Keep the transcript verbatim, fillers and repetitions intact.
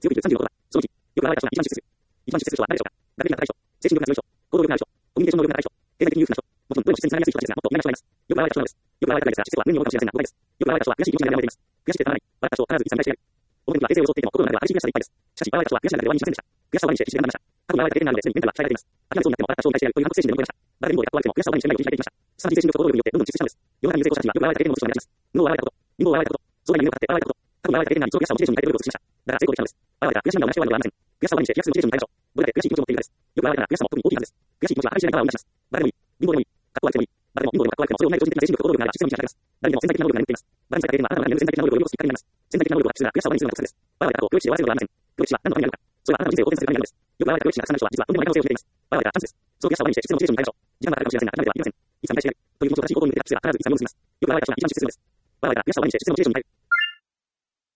強くさんじゅうろくドル。そのいち、よく現れた人が一番出世する。一番出世する人は誰でしょうか。学歴が高い人、精神力が強い人、行動力がある人、コミュニケーション能力が高い人、経済的に裕福な人、もちろんどれも出世につながりやすい人たちですが、もっと意外な人がいます。よく現れた人なのです。よく現れた人ですが、出世とは運によるかもしれませんが、誤解です。よく現れた人は悔しい気持ちが狙われています。悔しくてたまらない。笑った人を必ずいつか見返してやる。表向きは冷静を装っていても、心の中では激しい悔しさでいっぱいです。しかし、現れた人は悔しながらで終わりにしませんでした。悔しさを前にして必死で頑張りました。過去に現れた経験があるので、すでにメンタルが鍛えられています。諦めそうになっても、笑った人を見返してやるという反骨精神で乗り越えました。誰にもやっと悪くても悔しさを前にしてないと切り開いていきました。すさまじい精神力と行動力によってどんどん出世したのです。世の中に成功した人はよく現れた経験を持つ人が目立ちます。運を現れたこと、運を現れたこと、相談に夢を買って現れたこと、過去に現れた経験があり、その悔しさをモチベーションに変えて努力を尽くしました。だから成功できたのです。現れた悔し涙を流して終わるのではありません。悔しさを前にして飛躍するモチベーションに変えましょう。どれだけ悔しい気持ちを持っているかです。よく現れたら悔しさも特に大きいはずです。悔しい気持ちは計り知れないパワーを生み出します。誰でもいい。貧乏でもいい。格好悪くてもいい。誰でも貧乏でも格好悪くても、それを同じ個人的な精神力と行動力があれば出世の道が開けます。誰にも潜在的な能力が眠っています。誰に使った経験はあなたの中にある潜在的な能力をより大きく光になります。潜在的な能力は普通が悔しさを前にするのが特徴です。現れた過去を教育して終わらせるのではありません。教育は何のためにあるか。それはあなたの人生を汚点するためにあるのです。よく現れた教育が重なる人は実はとんでもない可能性を秘めています。現れたチャンスです。その悔しさを前にして出世のモチベーションに変えましょう。時間はかかるかもしれませんが、諦めてはいけません。諦めてはいけません。いつか見返してやる。いつか見返してやる。という気持ちを正しい行動に向けて出世は必ずいつか実を結びます。よく現れた人は一番出世するのです。よく現れた悔しさを前にして出世のモチベーションに変える。